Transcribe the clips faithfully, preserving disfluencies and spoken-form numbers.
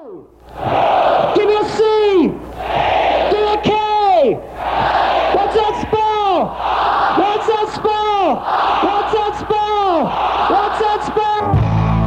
Give me a C! Give me a K! What's that spell? What's that spell? What's that spell? What's that spell?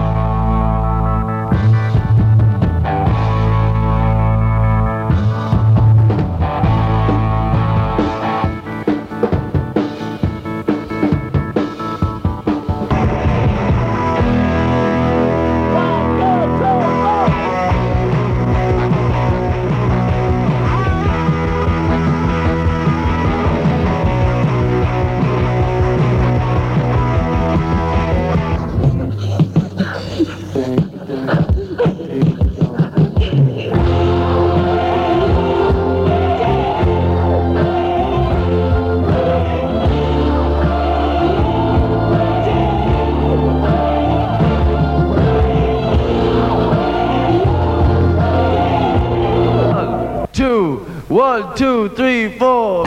One, two, three, four.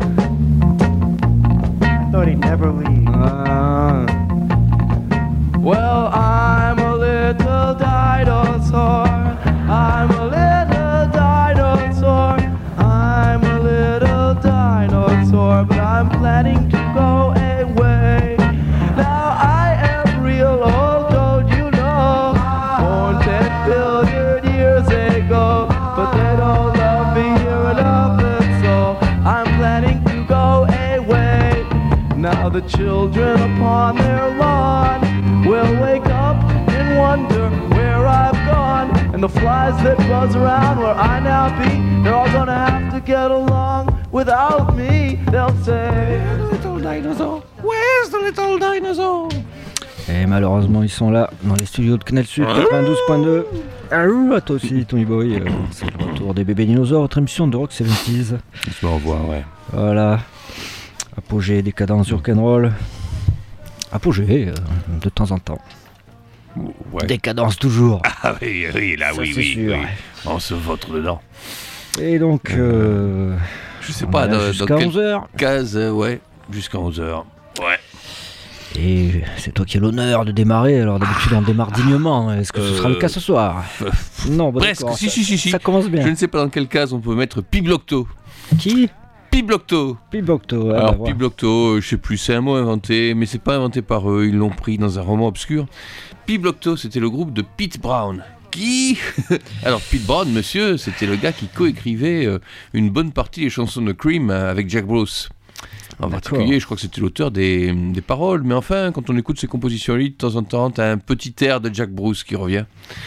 I thought he'd never leave. Uh, well, I'm a little dinosaur. I'm a little dinosaur. I'm a little dinosaur, but I'm planning to go away. Now I am real old, don't you know? Born ten billion years ago, but they don't love me here enough, and so I'm planning to go away. Now the children upon their lawn will wake up and wonder where I've gone, and the flies that buzz around where I now be, they're all gonna have to get along without me. They'll say, "Where's the little dinosaur? Where's the little dinosaur?" Et malheureusement, ils sont là, dans les studios de Canal Sud quatre-vingt-douze point deux. Ah, à toi aussi, Tony Boy. Euh, c'est le retour des bébés dinosaures, votre émission de Rock soixante-dix. On se revoit, ouais. Voilà. Apogée, décadence, rock'n'roll. Apogée, euh, de temps en temps. Ouais. Décadence toujours. Ah oui, oui, là, ça, oui, c'est oui, sûr. oui. On se vautre dedans. Et donc, euh, je sais pas, dans, jusqu'à dans quelle onze heures. Case, euh, ouais, jusqu'à onze heures. Ouais. Et c'est toi qui as l'honneur de démarrer, alors d'habitude on démarre dignement. Est-ce que ce sera le cas ce soir? euh, Non, bon, presque, d'accord, si, ça, si, si, si. Ça commence bien. Je ne sais pas dans quelle case on peut mettre Piblocto. Qui? Piblocto. Piblocto, ouais, Alors bah, voilà. Piblocto, je sais plus, c'est un mot inventé, mais c'est pas inventé par eux, ils l'ont pris dans un roman obscur. Piblocto, c'était le groupe de Pete Brown. Qui Alors Pete Brown, monsieur, c'était le gars qui coécrivait euh, une bonne partie des chansons de Cream euh, avec Jack Bruce. En D'accord. particulier, je crois que c'était l'auteur des, des paroles, mais enfin, quand on écoute ses compositions lui, de temps en temps, t'as un petit air de Jack Bruce qui revient.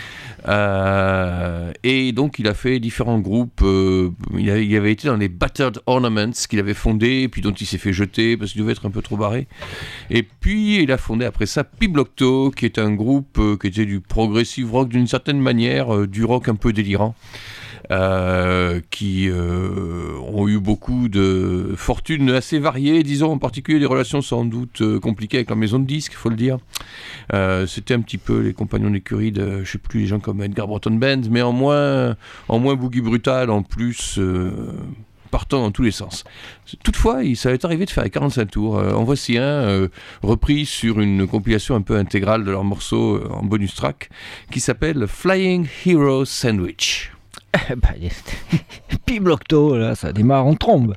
Euh, et donc il a fait différents groupes, euh, il, avait, il avait été dans les Battered Ornaments qu'il avait fondé, puis dont il s'est fait jeter parce qu'il devait être un peu trop barré, et puis il a fondé après ça Piblocto, qui est un groupe euh, qui était du progressive rock d'une certaine manière, euh, du rock un peu délirant. Euh, qui euh, ont eu beaucoup de fortunes assez variées, disons, en particulier des relations sans doute euh, compliquées avec la maison de disques, il faut le dire. Euh, c'était un petit peu les compagnons d'écurie de, je sais plus, les gens comme Edgar Broughton Band, mais en moins, en moins boogie brutal, en plus euh, partant dans tous les sens. Toutefois, il, ça est arrivé de faire les quarante-cinq tours. Euh, en voici un euh, repris sur une compilation un peu intégrale de leurs morceaux euh, en bonus track, qui s'appelle Flying Hero Sandwich. Bah, Piblocto, là, ça démarre en trombe.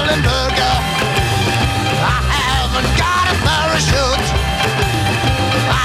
Burger. I haven't got a parachute. I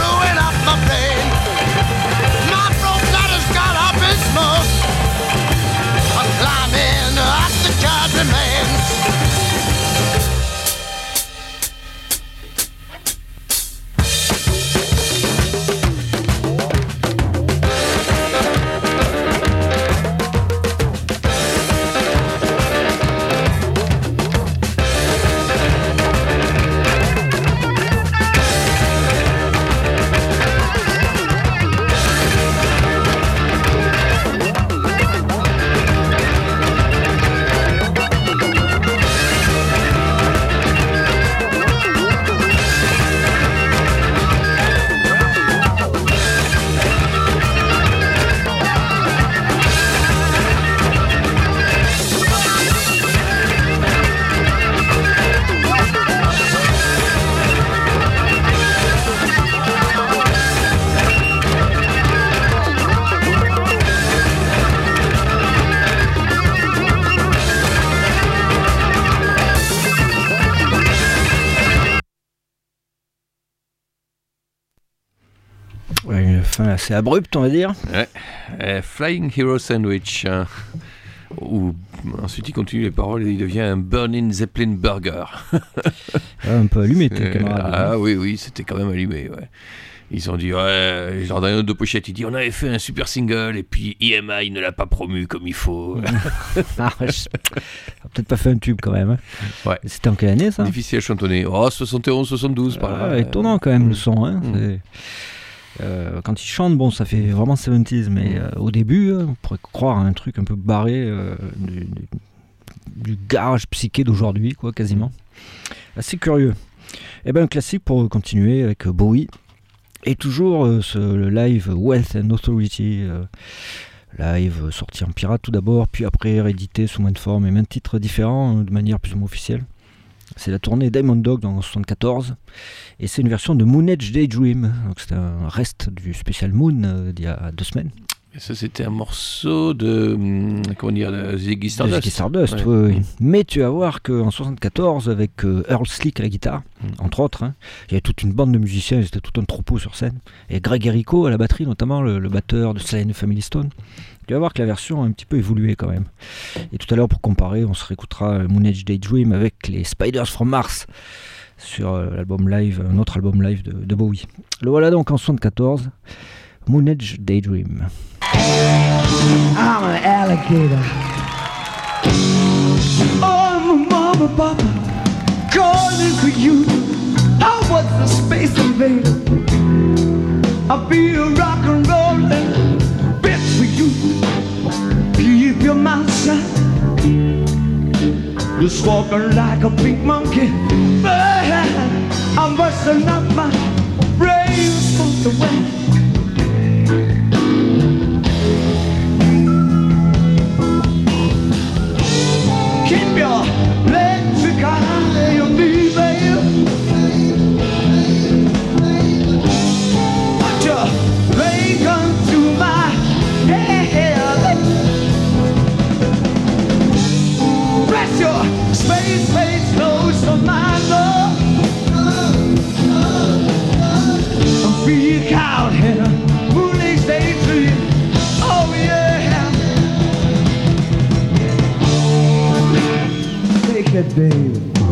blowing up my brain. My throat bladder's got up in smoke. I'm climbing up the charred remains. Ouais, une fin assez abrupte, on va dire. Ouais. Euh, Flying Hero Sandwich. Hein. Ou ensuite il continue les paroles et il devient un Burning Zeppelin Burger. Ouais, un peu allumé, tes camarades. Ah oui, oui, c'était quand même allumé, ouais. Ils ont dit, ouais, genre dans une autre de pochette, il dit, on avait fait un super single et puis E M I ne l'a pas promu comme il faut. Ah, ouais, je... peut-être pas fait un tube quand même. Hein. Ouais. C'était en quelle année ça? Difficile à chantonner. Oh, soixante et onze soixante-douze par là. Ah, étonnant quand même le son. Hein. Mm. Euh, quand ils chantent, bon, ça fait vraiment soixante-dix, mais euh, au début, euh, on pourrait croire à un truc un peu barré euh, du, du, du garage psyché d'aujourd'hui, quoi, quasiment. Assez curieux. Et bien, un classique pour continuer avec Bowie. Et toujours euh, ce, le live Wealth and Authority, euh, live sorti en pirate tout d'abord, puis après réédité sous maintes formes et maintes titres différents, euh, de manière plus ou moins officielle. C'est la tournée Diamond Dog dans soixante-quatorze, et c'est une version de Moon Age Daydream, donc c'est un reste du spécial Moon euh, d'il y a deux semaines. Et ça, c'était un morceau de, comment dire, de Ziggy Stardust. Ziggy Stardust, ouais. oui, oui. Mais tu vas voir qu'en soixante-quatorze, avec euh, Earl Slick à la guitare, mm. entre autres, hein, il y avait toute une bande de musiciens, c'était tout un troupeau sur scène, et Greg Errico à la batterie, notamment le, le batteur de Sly and the Family Stone. Tu vas voir que la version a un petit peu évolué quand même. Et tout à l'heure, pour comparer, on se réécoutera Moon Age Daydream avec les Spiders from Mars sur euh, l'album live, un autre album live de, de Bowie. Le voilà donc en soixante-quatorze, Moon Age Daydream. I'm an alligator. Oh, my mama, papa, calling for you. I was a space invader. I'll be a rock and rollin' bitch for you. Keep your mouth shut. Just walking like a big monkey. But I'm busting up my brains for the way. Keep your electric eye on me, babe. Put your ray gun to my head. Press your space face close to my love. Freak out in a moonlit daydream. Oh yeah. Take it, baby.